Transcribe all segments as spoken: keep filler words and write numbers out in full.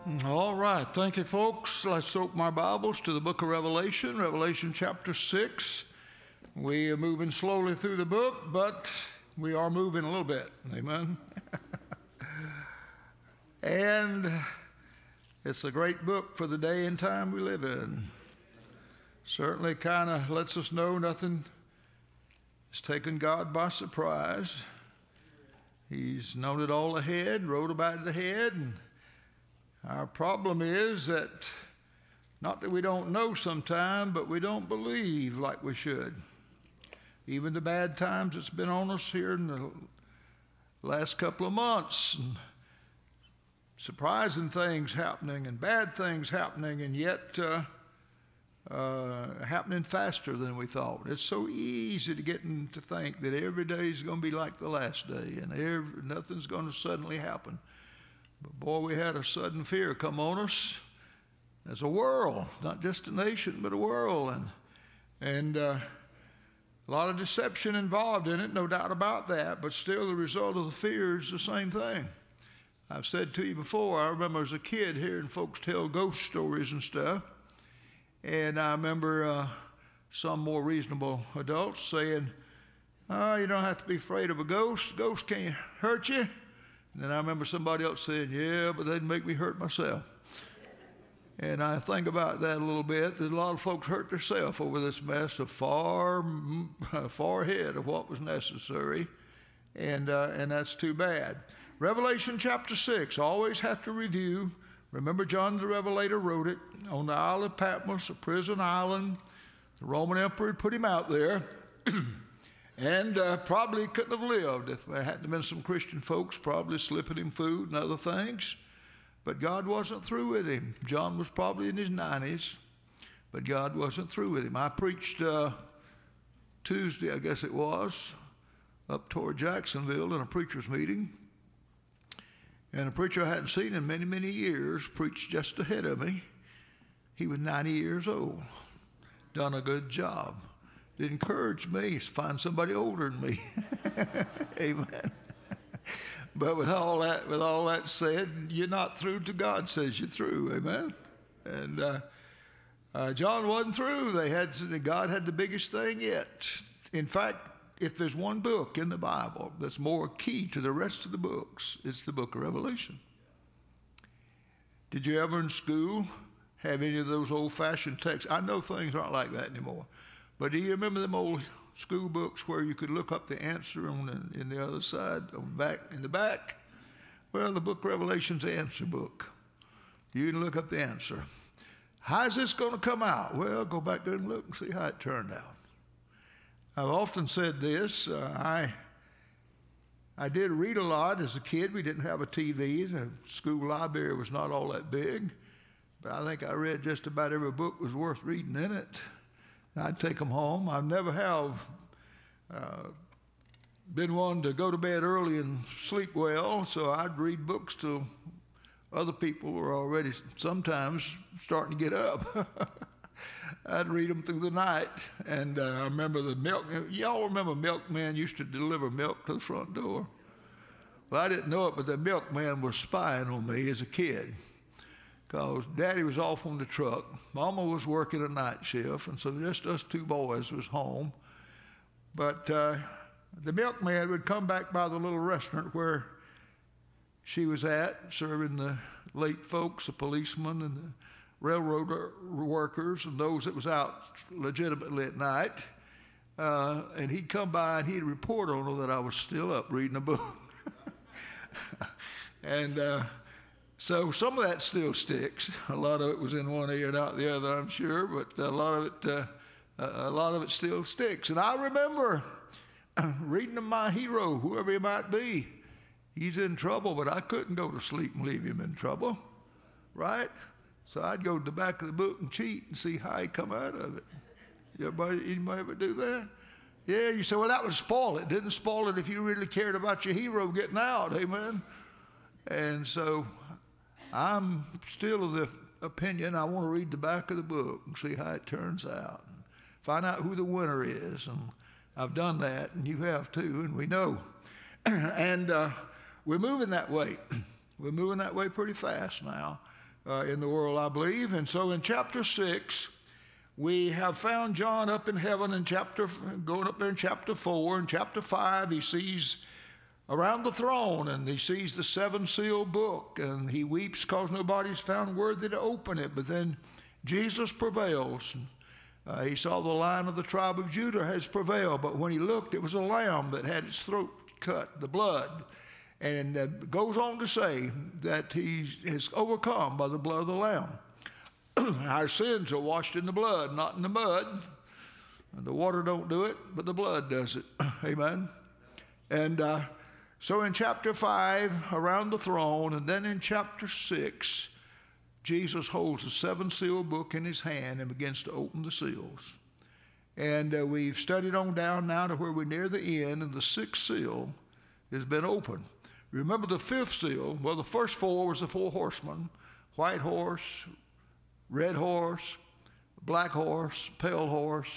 All right. Thank you, folks. Let's open our Bibles to the book of Revelation, Revelation chapter six. We are moving slowly through the book, but we are moving a little bit. Amen. And it's a great book for the day and time we live in. Certainly kind of lets us know nothing has taken God by surprise. He's known it all ahead, wrote about it ahead, and our problem is that, not that we don't know sometime, but we don't believe like we should. Even the bad times that's been on us here in the last couple of months, and surprising things happening and bad things happening, and yet uh, uh, happening faster than we thought. It's so easy to get in to think that every day is going to be like the last day, and every, nothing's going to suddenly happen. But boy, we had a sudden fear come on us as a world, not just a nation, but a world. And, and uh, a lot of deception involved in it, no doubt about that, but still the result of the fear is the same thing. I've said to you before, I remember as a kid hearing folks tell ghost stories and stuff, and I remember uh, some more reasonable adults saying, oh, you don't have to be afraid of a ghost. A ghost can't hurt you. And then I remember somebody else saying, yeah, but they'd make me hurt myself. And I think about that a little bit. That a lot of folks hurt themselves over this mess of far, far ahead of what was necessary. And, uh, and that's too bad. Revelation chapter six, always have to review. Remember, John the Revelator wrote it on the Isle of Patmos, a prison island. The Roman emperor put him out there. And uh, probably couldn't have lived if there hadn't been some Christian folks probably slipping him food and other things. But God wasn't through with him. John was probably in his nineties, but God wasn't through with him. I preached uh, Tuesday, I guess it was, up toward Jacksonville in a preacher's meeting. And a preacher I hadn't seen in many, many years preached just ahead of me. He was ninety years old, done a good job. It encouraged me to find somebody older than me. Amen. But with all that, with all that said, you're not through till God says you're through. Amen. And uh, uh, John wasn't through. They had God had the biggest thing yet. In fact, if there's one book in the Bible that's more key to the rest of the books, it's the book of Revelation. Did you ever in school have any of those old-fashioned texts? I know things aren't like that anymore. But do you remember them old school books where you could look up the answer on the, in the other side, on the back, in the back? Well, the book of Revelation's the answer book. You can look up the answer. How's this going to come out? Well, go back there and look and see how it turned out. I've often said this. Uh, I I did read a lot as a kid. We didn't have a T V. The school library was not all that big. But I think I read just about every book was worth reading in it. I'd take them home. I never have uh, been one to go to bed early and sleep well, so I'd read books till other people were already sometimes starting to get up. I'd read them through the night, and uh, I remember the milk. Y'all remember milkman used to deliver milk to the front door? Well, I didn't know it, but the milkman was spying on me as a kid. Because Daddy was off on the truck. Mama was working a night shift, and so just us two boys was home. But uh, the milkman would come back by the little restaurant where she was at, serving the late folks, the policemen, and the railroad workers, and those that was out legitimately at night. Uh, and he'd come by, and he'd report on her that I was still up reading a book. and... Uh, So some of that still sticks. A lot of it was in one ear and out the other, I'm sure, but a lot of it, uh, a lot of it still sticks. And I remember reading of my hero, whoever he might be. He's in trouble, but I couldn't go to sleep and leave him in trouble, right? So I'd go to the back of the book and cheat and see how he come out of it. Everybody, anybody ever do that? Yeah, you say, well, that would spoil it. Didn't spoil it if you really cared about your hero getting out, amen? And so I'm still of the opinion I want to read the back of the book and see how it turns out. And find out who the winner is. And I've done that, and you have too, and we know. and uh, we're moving that way. We're moving that way pretty fast now. uh, in the world, I believe. And so in chapter six, we have found John up in heaven in chapter, going up there in chapter four. In chapter five, he sees around the throne, and he sees the seven seal book, and he weeps because nobody's found worthy to open it. But then Jesus prevails. Uh, he saw the Lion of the tribe of Judah has prevailed, but when he looked, it was a lamb that had its throat cut, the blood. And uh, goes on to say that he is overcome by the blood of the Lamb. Our sins are washed in the blood, not in the mud. The water don't do it, but the blood does it. Amen. And uh, so in chapter five, around the throne, and then in chapter six, Jesus holds the seven seal book in his hand and begins to open the seals. And uh, we've studied on down now to where we're near the end, and the sixth seal has been opened. Remember the fifth seal, well, the first four was the four horsemen, white horse, red horse, black horse, pale horse.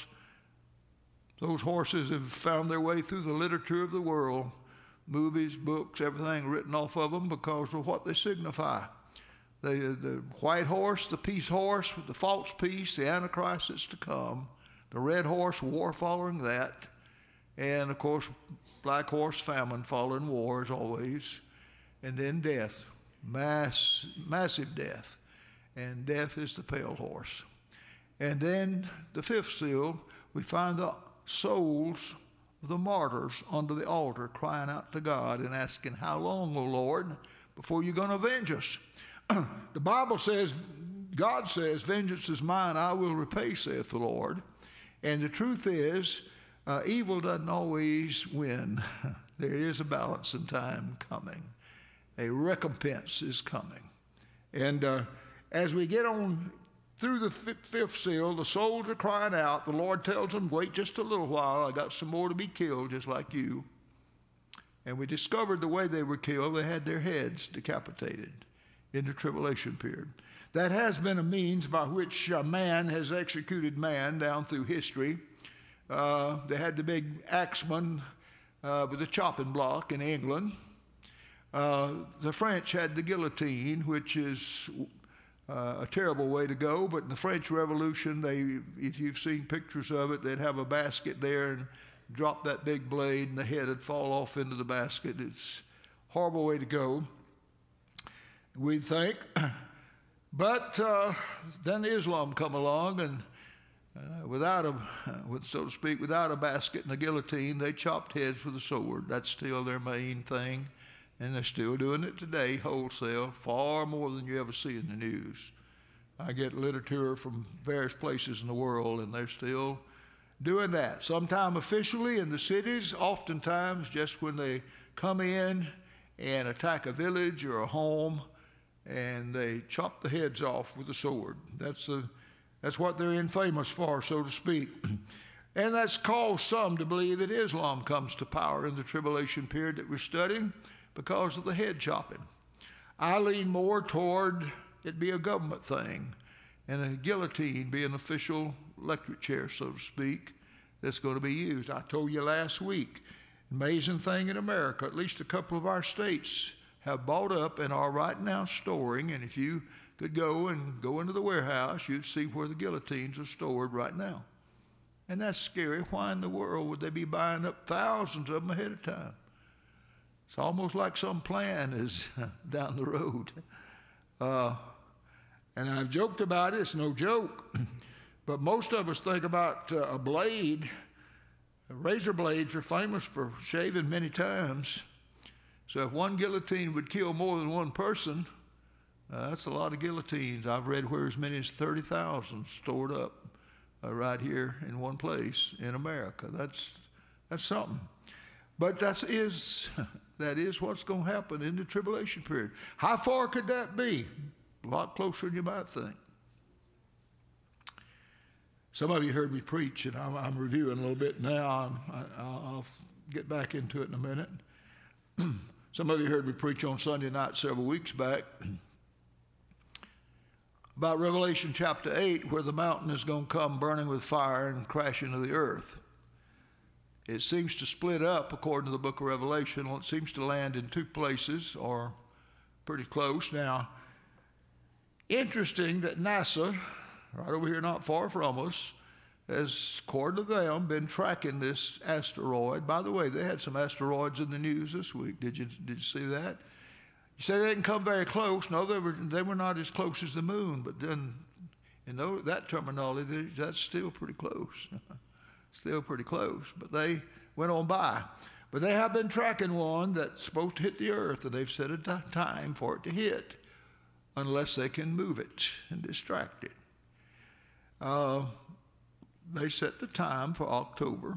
Those horses have found their way through the literature of the world, movies, books, everything written off of them because of what they signify. The, the white horse, the peace horse, the false peace, the Antichrist that's to come. The red horse, war following that. And, of course, black horse, famine following war as always. And then death, mass, massive death. And death is the pale horse. And then the fifth seal, we find the souls of the martyrs under the altar crying out to God and asking, how long, O Lord, before you're going to avenge us? The Bible says, God says, vengeance is mine, I will repay, saith the Lord. And the truth is, uh, evil doesn't always win. There is a balancing time coming. A recompense is coming. And uh, as we get on through the fifth seal, the souls are crying out. The Lord tells them, wait just a little while. I got some more to be killed, just like you. And we discovered the way they were killed. They had their heads decapitated in the tribulation period. That has been a means by which uh, man has executed man down through history. Uh, they had the big axeman uh, with the chopping block in England. Uh, the French had the guillotine, which is uh, a terrible way to go, but in the French Revolution, they, if you've seen pictures of it, they'd have a basket there and drop that big blade and the head would fall off into the basket. It's a horrible way to go, we'd think. But uh, then Islam come along, and uh, without a, with, so to speak, without a basket and a guillotine, they chopped heads with a sword. That's still their main thing, and they're still doing it today, wholesale, far more than you ever see in the news. I get literature from various places in the world, and they're still doing that. Sometimes officially in the cities, oftentimes just when they come in and attack a village or a home, and they chop the heads off with a sword. That's, a, that's what they're infamous for, so to speak. And that's caused some to believe that Islam comes to power in the tribulation period that we're studying because of the head chopping. I lean more toward it be a government thing and a guillotine be an official electric chair, so to speak, that's going to be used. I told you last week, amazing thing in America, at least a couple of our states have bought up and are right now storing, and if you could go and go into the warehouse, you'd see where the guillotines are stored right now. And that's scary. Why in the world would they be buying up thousands of them ahead of time? It's almost like some plan is down the road. Uh, and I've joked about it. It's no joke. But most of us think about uh, a blade. Razor blades are famous for shaving many times. So if one guillotine would kill more than one person, uh, that's a lot of guillotines. I've read where as many as thirty thousand stored up uh, right here in one place in America. That's that's something. But that is, that is what's going to happen in the tribulation period. How far could that be? A lot closer than you might think. Some of you heard me preach, and I'm, I'm reviewing a little bit now. I'm, I, I'll get back into it in a minute. Some of you heard me preach on Sunday night several weeks back about Revelation chapter eight, where the mountain is going to come burning with fire and crash into the earth. It seems to split up according to the book of Revelation. It seems to land in two places or pretty close. Now, Interesting that NASA, right over here not far from us, has, according to them, been tracking this asteroid. By the way, they had some asteroids in the news this week. Did you, did you see that? You say they didn't come very close. No, they were, they were not as close as the moon, but then in that terminology, that's still pretty close. Still pretty close, but they went on by. But they have been tracking one that's supposed to hit the earth, and they've set a t- time for it to hit unless they can move it and distract it. Uh, they set the time for October.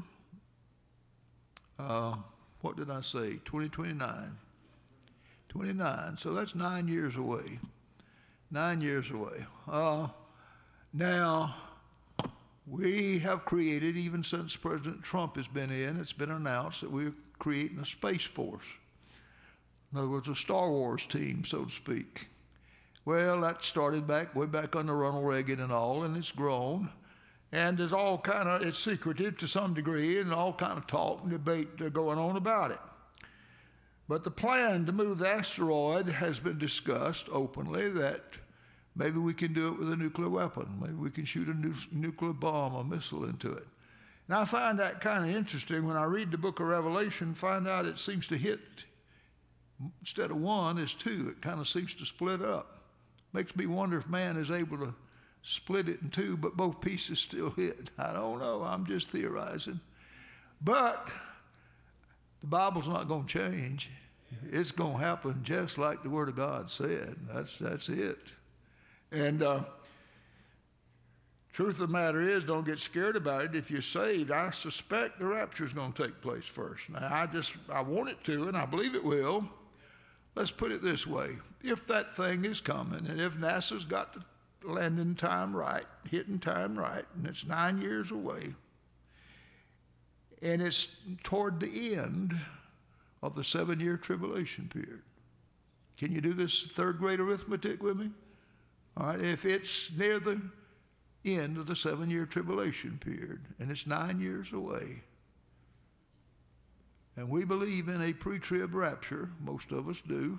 Uh, what did I say? twenty twenty-nine. twenty-nine, so that's nine years away. Nine years away. Uh, now, we have created, even since President Trump has been in, it's been announced that we're creating a Space Force. In other words, a Star Wars team, so to speak. Well, that started back, way back under Ronald Reagan and all, and it's grown. And there's all kind of, it's secretive to some degree, and all kind of talk and debate going on about it. But the plan to move the asteroid has been discussed openly, that maybe we can do it with a nuclear weapon. Maybe we can shoot a nu- nuclear bomb, a missile into it. And I find that kind of interesting. When I read the book of Revelation, find out it seems to hit, instead of one, is two. It kind of seems to split up. Makes me wonder if man is able to split it in two, but both pieces still hit. I don't know. I'm just theorizing. But the Bible's not going to change. It's going to happen just like the Word of God said. That's, that's it. And uh, truth of the matter is, don't get scared about it. If you're saved, I suspect the rapture is going to take place first. Now, I just, I want it to, and I believe it will. Let's put it this way. If that thing is coming, and if NASA's got the landing time right, hitting time right, and it's nine years away, and it's toward the end of the seven-year tribulation period. Can you do this third grade arithmetic with me? All right, if it's near the end of the seven-year tribulation period, and it's nine years away, and we believe in a pre-trib rapture, most of us do,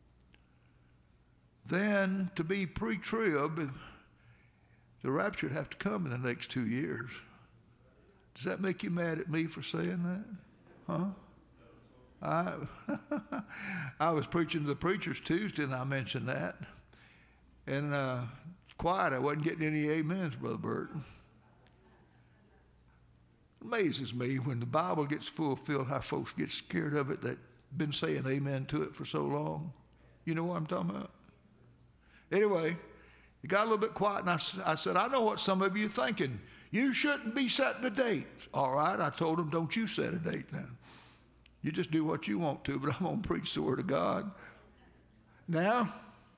then to be pre-trib, the rapture would have to come in the next two years. Does that make you mad at me for saying that? Huh? I, I was preaching to the preachers Tuesday, and I mentioned that. And uh, it's quiet. I wasn't getting any amens, Brother Burton. It amazes me when the Bible gets fulfilled how folks get scared of it that been saying amen to it for so long. You know what I'm talking about? Anyway, it got a little bit quiet, and I, I said, I know what some of you are thinking. You shouldn't be setting a date. All right, I told them, don't you set a date then. You just do what you want to, but I'm going to preach the Word of God. Now,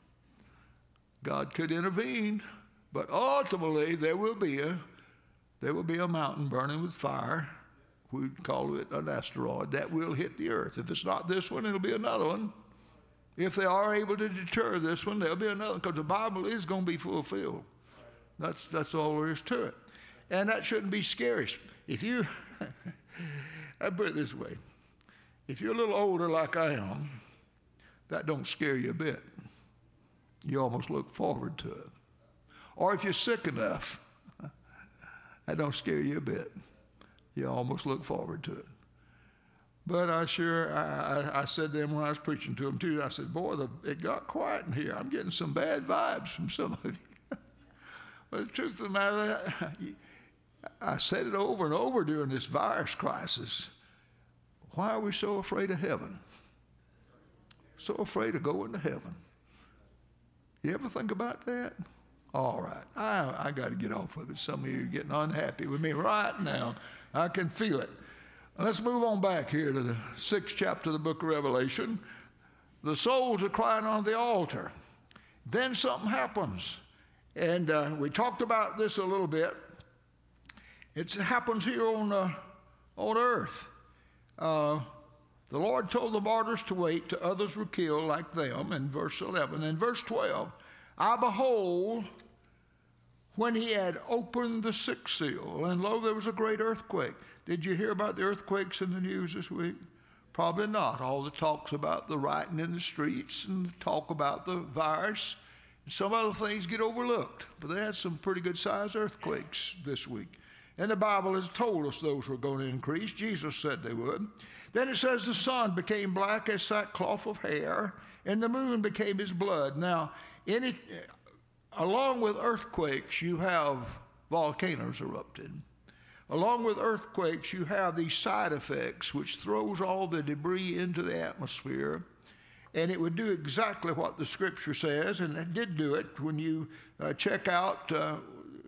God could intervene, but ultimately there will be a there will be a mountain burning with fire. We call it an asteroid that will hit the earth. If it's not this one, it'll be another one. If they are able to deter this one, there'll be another, because the Bible is going to be fulfilled. That's that's all there is to it, and that shouldn't be scary. If you, I put it this way, if you're a little older like I am, that don't scare you a bit. You almost look forward to it. Or if you're sick enough, that don't scare you a bit. You almost look forward to it. But I sure, I, I, I said to them when I was preaching to them too, I said, boy, the, it got quiet in here. I'm getting some bad vibes from some of you. But the truth of the matter, I said it over and over during this virus crisis. Why are we so afraid of heaven? So afraid of going to heaven. You ever think about that? All right, I, I got to get off of it. Some of you are getting unhappy with me right now. I can feel it. Let's move on back here to the sixth chapter of the book of Revelation. The souls are crying on the altar. Then something happens. And uh, we talked about this a little bit. It happens here on, uh, on earth. Uh, the Lord told the martyrs to wait till others were killed like them in verse eleven. In verse twelve, I behold, when he had opened the sixth seal, and lo, there was a great earthquake. Did you hear about the earthquakes in the news this week? Probably not. All the talks about the rioting in the streets and the talk about the virus Some other things get overlooked, but they had some pretty good sized earthquakes this week. And the Bible has told us those were going to increase. Jesus said they would. Then it says the sun became black as sackcloth of hair, and the moon became as blood. Now, in it, along with earthquakes, you have volcanoes erupting. Along with earthquakes, you have these side effects, which throws all the debris into the atmosphere. And it would do exactly what the Scripture says, and it did do it when you uh, check out uh,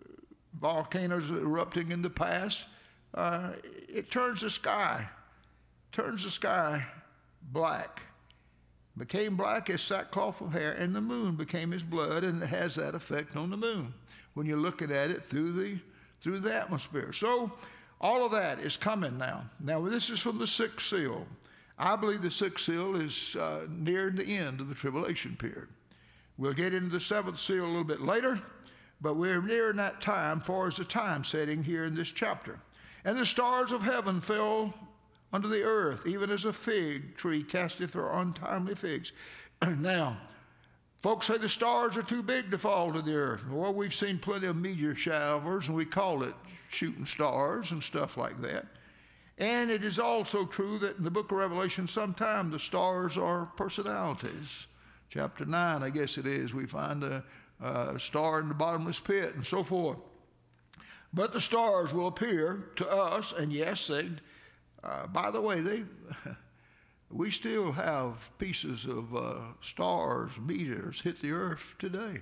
volcanoes erupting in the past. Uh, it turns the sky, turns the sky black. Became black as sackcloth of hair, and the moon became as blood, and it has that effect on the moon when you're looking at it through the through the atmosphere. So all of that is coming now. Now this is from the sixth seal. I believe the sixth seal is uh, near the end of the tribulation period. We'll get into the seventh seal a little bit later, but we're nearing that time far as the time setting here in this chapter. And the stars of heaven fell unto the earth, even as a fig tree casteth her untimely figs. Now, folks say the stars are too big to fall to the earth. Well, we've seen plenty of meteor showers, and we call it shooting stars and stuff like that. And it is also true that in the book of Revelation, sometimes the stars are personalities. Chapter nine, I guess it is, we find a, a star in the bottomless pit and so forth. But the stars will appear to us, and yes, they, uh, by the way, they, we still have pieces of uh, stars, meteors hit the earth today.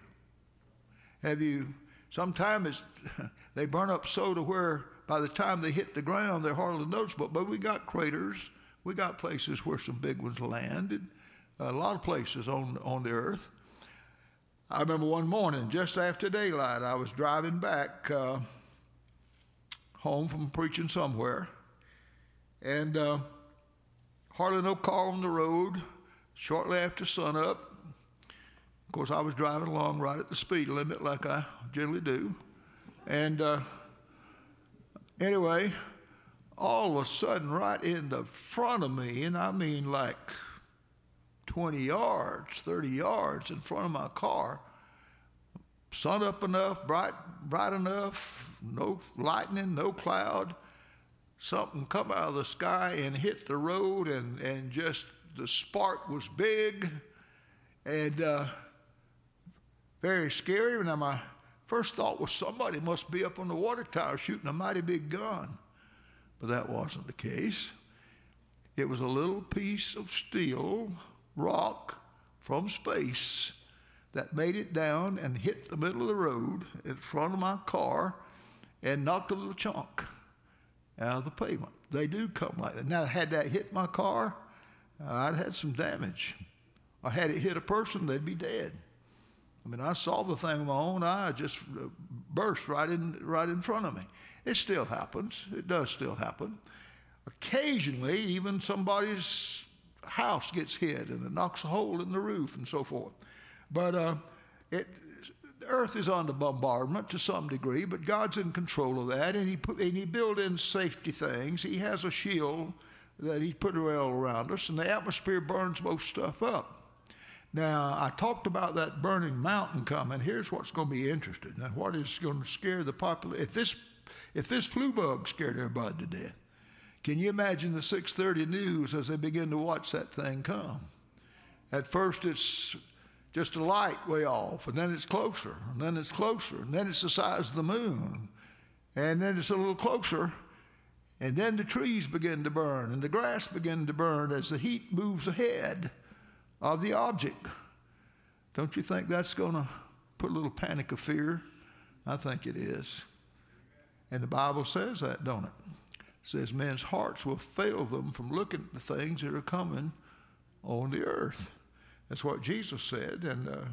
Have you, sometimes they burn up so to where by the time they hit the ground, they're hardly noticeable. But we got craters. We got places where some big ones landed. A lot of places on, on the earth. I remember one morning, just after daylight, I was driving back uh, home from preaching somewhere. And uh, hardly no car on the road. Shortly after sunup, of course, I was driving along right at the speed limit like I generally do. And Uh, Anyway, all of a sudden, right in the front of me, and I mean like twenty yards, thirty yards in front of my car, sun up enough, bright, bright enough, no lightning, no cloud, something come out of the sky and hit the road, and, and just the spark was big and uh, very scary. Now my first thought was somebody must be up on the water tower shooting a mighty big gun. But that wasn't the case. It was a little piece of steel rock from space that made it down and hit the middle of the road in front of my car and knocked a little chunk out of the pavement. They do come like that. Now, had that hit my car, uh, I'd had some damage. Or had it hit a person, they'd be dead. I mean, I saw the thing with my own eye just burst right in, right in front of me. It still happens. It does still happen. Occasionally, even somebody's house gets hit and it knocks a hole in the roof and so forth. But uh, it, the earth is under bombardment to some degree, but God's in control of that, and he, put, and he built in safety things. He has a shield that he put all around us, and the atmosphere burns most stuff up. Now, I talked about that burning mountain coming. Here's what's going to be interesting. Now, what is going to scare the population? If this, if this flu bug scared everybody to death, can you imagine the six thirty news as they begin to watch that thing come? At first, it's just a light way off, and then it's closer, and then it's closer, and then it's the size of the moon, and then it's a little closer, and then the trees begin to burn, and the grass begin to burn as the heat moves ahead of the object. Don't you think that's going to put a little panic of fear? I think it is. And the Bible says that, don't it? It says men's hearts will fail them from looking at the things that are coming on the earth. That's what Jesus said, and uh,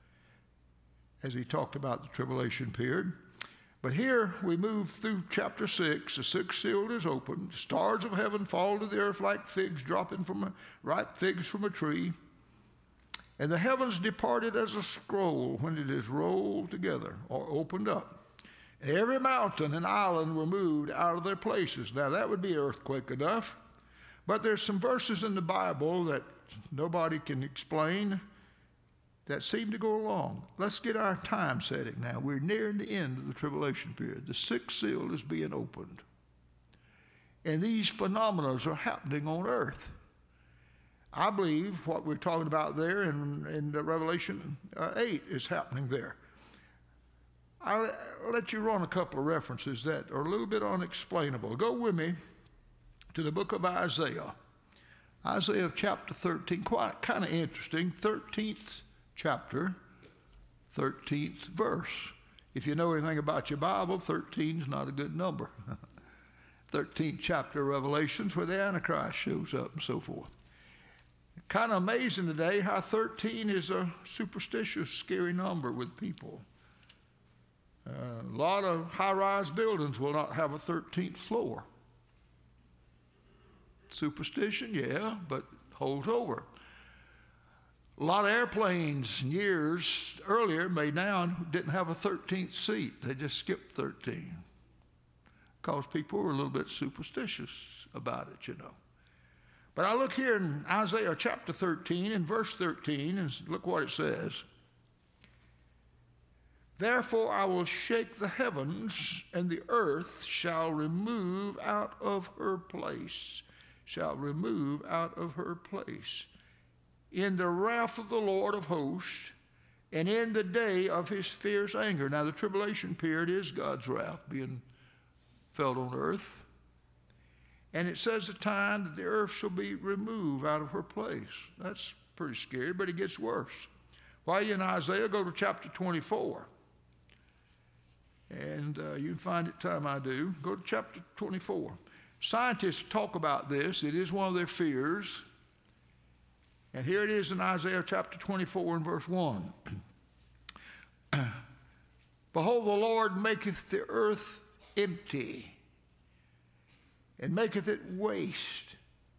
as he talked about the tribulation period. But here we move through chapter six. The sixth seal is opened. Stars of heaven fall to the earth like figs dropping from a, ripe figs from a tree. And the heavens departed as a scroll when it is rolled together or opened up. Every mountain and island were moved out of their places. Now that would be earthquake enough. But there's some verses in the Bible that nobody can explain that seem to go along. Let's get our time setting now. We're nearing the end of the tribulation period. The sixth seal is being opened. And these phenomena are happening on earth. I believe what we're talking about there in, in Revelation uh, eight is happening there. I'll, I'll let you run a couple of references that are a little bit unexplainable. Go with me to the book of Isaiah. Isaiah chapter thirteen, quite kind of interesting, thirteenth chapter, thirteenth verse. If you know anything about your Bible, thirteen is not a good number. thirteenth chapter of Revelations where the Antichrist shows up and so forth. Kind of amazing today how thirteen is a superstitious, scary number with people. Uh, a lot of high-rise buildings will not have a thirteenth floor. Superstition, yeah, but holds over. A lot of airplanes years earlier made down didn't have a thirteenth seat. They just skipped thirteen because people were a little bit superstitious about it, you know. But I look here in Isaiah chapter thirteen and verse thirteen, and look what it says. Therefore I will shake the heavens, and the earth shall remove out of her place, shall remove out of her place, in the wrath of the Lord of hosts, and in the day of his fierce anger. Now the tribulation period is God's wrath being felt on earth. And it says the time that the earth shall be removed out of her place. That's pretty scary, but it gets worse. While you're in Isaiah, go to chapter twenty-four. And uh, you can find it time I do. Go to chapter twenty-four. Scientists talk about this. It is one of their fears. And here it is in Isaiah chapter twenty-four and verse one. Behold, the Lord maketh the earth empty, and maketh it waste,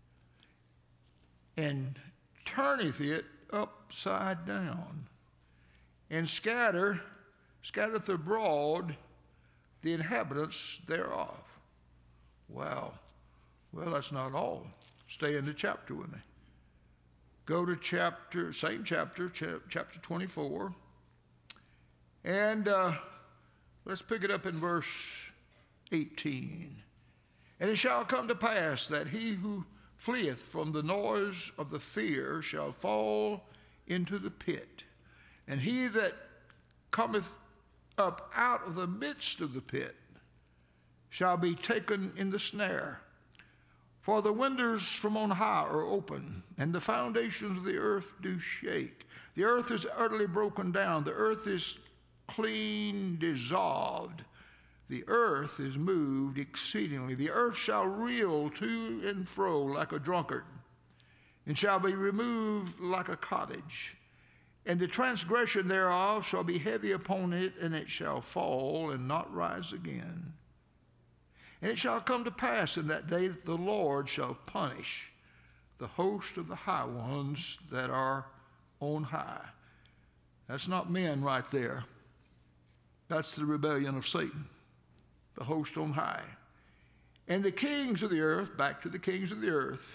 and turneth it upside down, and scatter, scattereth abroad the inhabitants thereof. Wow. Well, that's not all. Stay in the chapter with me. Go to chapter, same chapter, cha- chapter twenty-four. And uh, let's pick it up in verse eighteen. And it shall come to pass that he who fleeth from the noise of the fear shall fall into the pit. And he that cometh up out of the midst of the pit shall be taken in the snare. For the windows from on high are open, and the foundations of the earth do shake. The earth is utterly broken down. The earth is clean dissolved. The earth is moved exceedingly. The earth shall reel to and fro like a drunkard, and shall be removed like a cottage. And the transgression thereof shall be heavy upon it, and it shall fall and not rise again. And it shall come to pass in that day that the Lord shall punish the host of the high ones that are on high. That's not men right there. That's the rebellion of Satan, the host on high. And the kings of the earth, back to the kings of the earth,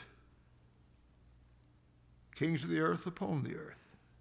kings of the earth upon the earth.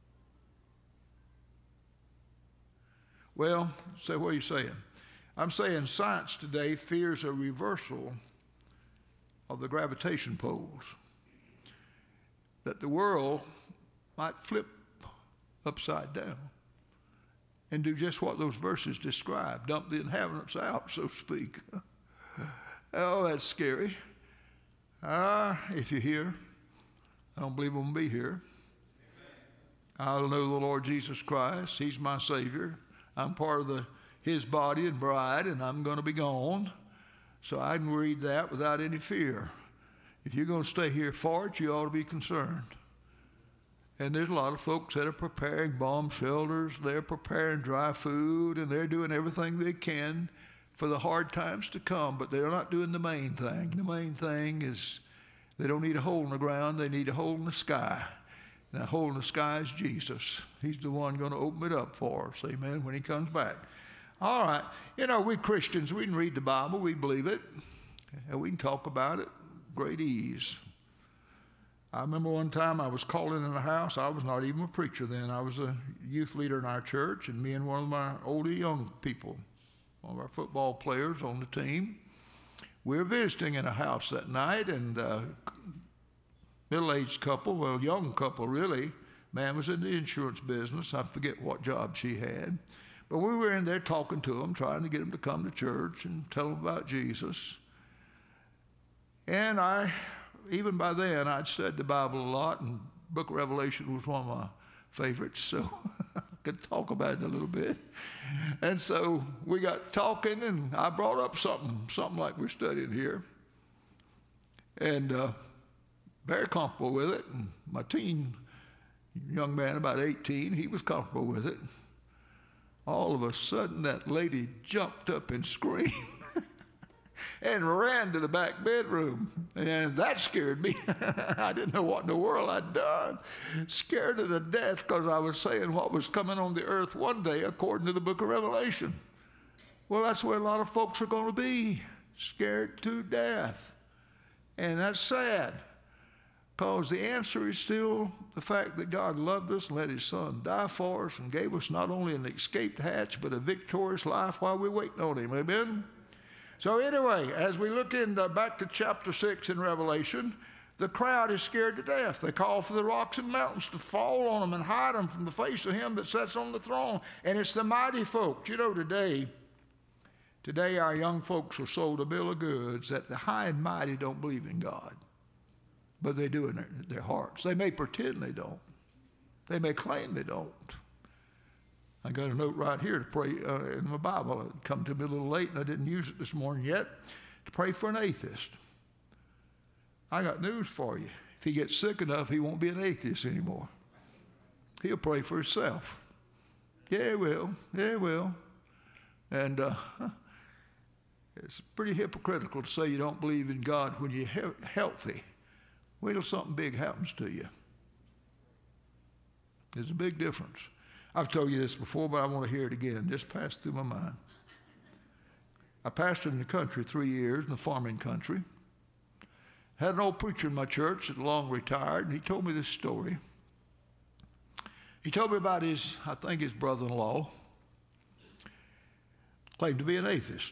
Well, say what are you saying? I'm saying science today fears a reversal of the gravitation poles, that the world might flip upside down and do just what those verses describe, dump the inhabitants out, so to speak. Oh, that's scary. Ah, uh, if you're here, I don't believe I'm going to be here. I'll know the Lord Jesus Christ. He's my Savior. I'm part of the his body and bride, and I'm going to be gone. So I can read that without any fear. If you're going to stay here for it, you ought to be concerned. And there's a lot of folks that are preparing bomb shelters, they're preparing dry food, and they're doing everything they can for the hard times to come, but they're not doing the main thing. The main thing is they don't need a hole in the ground, they need a hole in the sky. And that hole in the sky is Jesus. He's the one going to open it up for us, amen, when he comes back. All right. You know, we Christians, we can read the Bible, we believe it, and we can talk about it great ease. I remember one time I was calling in a house. I was not even a preacher then. I was a youth leader in our church, and me and one of my older young people, one of our football players on the team, we were visiting in a house that night, and a middle-aged couple, well, young couple really, man was in the insurance business. I forget what job she had. But we were in there talking to them, trying to get them to come to church and tell them about Jesus. And I, even by then, I'd studied the Bible a lot, and Book of Revelation was one of my favorites, so I could talk about it a little bit. And so we got talking, and I brought up something, something like we're studying here. And uh, very comfortable with it. And my teen young man, about eighteen, he was comfortable with it. All of a sudden, that lady jumped up and screamed and ran to the back bedroom. And that scared me. I didn't know what in the world I'd done. Scared her to death because I was saying what was coming on the earth one day according to the book of Revelation. Well, that's where a lot of folks are going to be, scared to death. And that's sad, because the answer is still the fact that God loved us and let his son die for us and gave us not only an escaped hatch, but a victorious life while we're waiting on him. Amen? So anyway, as we look in uh, back to chapter six in Revelation, the crowd is scared to death. They call for the rocks and mountains to fall on them and hide them from the face of him that sits on the throne. And it's the mighty folks. You know, today, today our young folks are sold a bill of goods that the high and mighty don't believe in God. But they do in their, their hearts. They may pretend they don't. They may claim they don't. I got a note right here to pray uh, in my Bible. It come to me a little late, and I didn't use it this morning yet, to pray for an atheist. I got news for you. If he gets sick enough, he won't be an atheist anymore. He'll pray for himself. Yeah, he will. Yeah, he will. And uh, it's pretty hypocritical to say you don't believe in God when you're he- healthy. Wait till something big happens to you. There's a big difference. I've told you this before, but I want to hear it again. Just passed through my mind. I pastored in the country three years, in the farming country. Had an old preacher in my church that long retired, and he told me this story. He told me about his, I think his brother-in-law, claimed to be an atheist,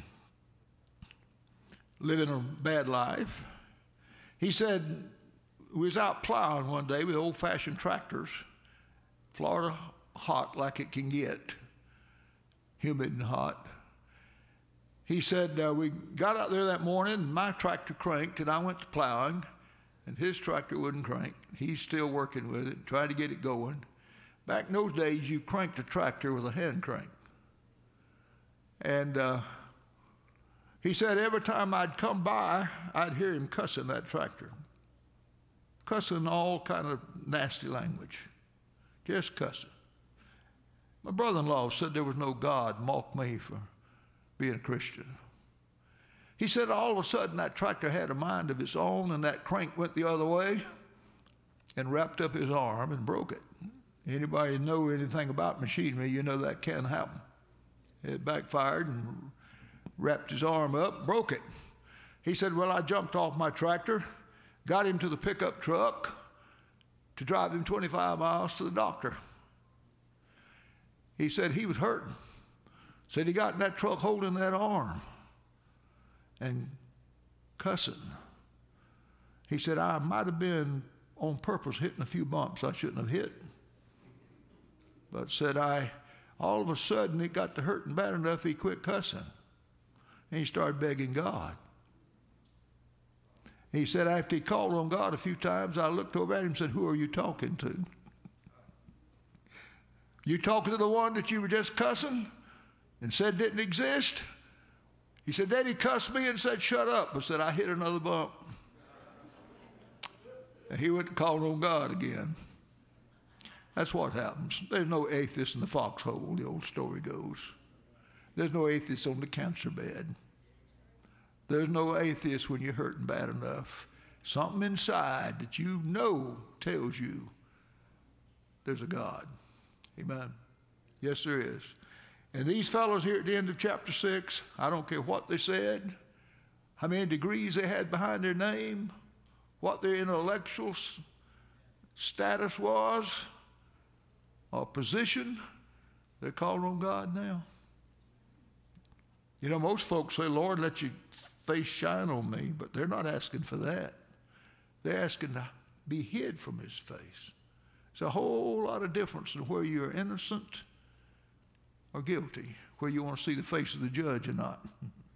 living a bad life. He said, we was out plowing one day with old-fashioned tractors, Florida hot like it can get, humid and hot. He said, uh, we got out there that morning, and my tractor cranked, and I went to plowing, and his tractor wouldn't crank. He's still working with it, trying to get it going. Back in those days, you cranked a tractor with a hand crank. And uh, he said every time I'd come by, I'd hear him cussing that tractor. Cussing all kind of nasty language. Just cussing. My brother-in-law said there was no God, mocked me for being a Christian. He said all of a sudden that tractor had a mind of its own, and that crank went the other way and wrapped up his arm and broke it. Anybody know anything about machinery, you know that can happen. It backfired and wrapped his arm up, broke it. He said, well, I jumped off my tractor, got him to the pickup truck to drive him twenty-five miles to the doctor. He said he was hurting. Said he got in that truck holding that arm and cussing. He said, I might have been on purpose hitting a few bumps I shouldn't have hit. But said I, all of a sudden it got to hurting bad enough he quit cussing. And he started begging God. He said after he called on God a few times, I looked over at him and said, who are you talking to? You talking to the one that you were just cussing and said didn't exist? He said, then he cussed me and said, shut up. But said, I hit another bump. And he went to call on God again. That's what happens. There's no atheist in the foxhole, the old story goes. There's no atheist on the cancer bed. There's no atheist when you're hurting bad enough. Something inside that you know tells you there's a God. Amen. Yes, there is. And these fellows here at the end of chapter six, I don't care what they said, how many degrees they had behind their name, what their intellectual s- status was or position. They're calling on God now. You know, most folks say, Lord, let your face shine on me, but they're not asking for that. They're asking to be hid from his face. There's a whole lot of difference in where you're innocent or guilty, where you want to see the face of the judge or not.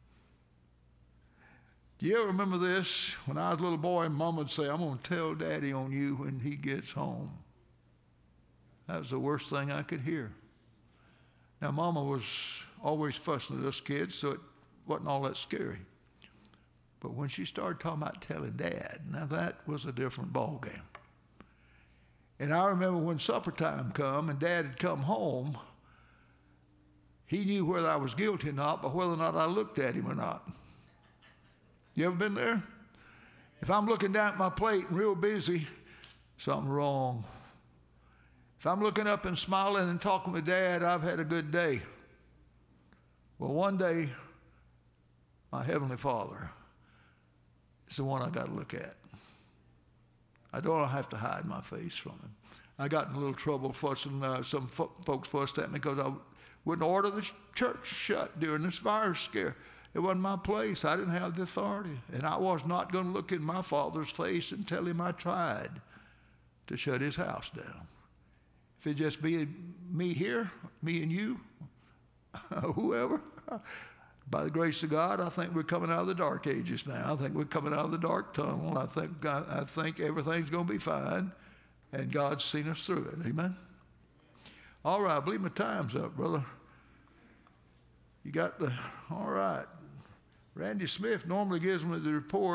Do you ever remember this? When I was a little boy, Mom would say, I'm going to tell Daddy on you when he gets home. That was the worst thing I could hear. Now, Mama was always fussing at us kids, so it wasn't all that scary. But when she started talking about telling Dad, now that was a different ballgame. And I remember when supper time come and Dad had come home, he knew whether I was guilty or not, but whether or not I looked at him or not. You ever been there? If I'm looking down at my plate and real busy, something wrong. If I'm looking up and smiling and talking with Dad, I've had a good day. Well, one day, my Heavenly Father is the one I got to look at. I don't have to hide my face from him. I got in a little trouble fussing. Uh, some fo- folks fussed at me because I wouldn't order the church shut during this virus scare. It wasn't my place. I didn't have the authority. And I was not going to look in my Father's face and tell him I tried to shut his house down. If it just be me here, me and you, whoever, by the grace of God, I think we're coming out of the dark ages now. I think we're coming out of the dark tunnel. I think I, I think everything's going to be fine, and God's seen us through it. Amen? All right, I believe my time's up, brother. You got the, all right. Randy Smith normally gives me the report.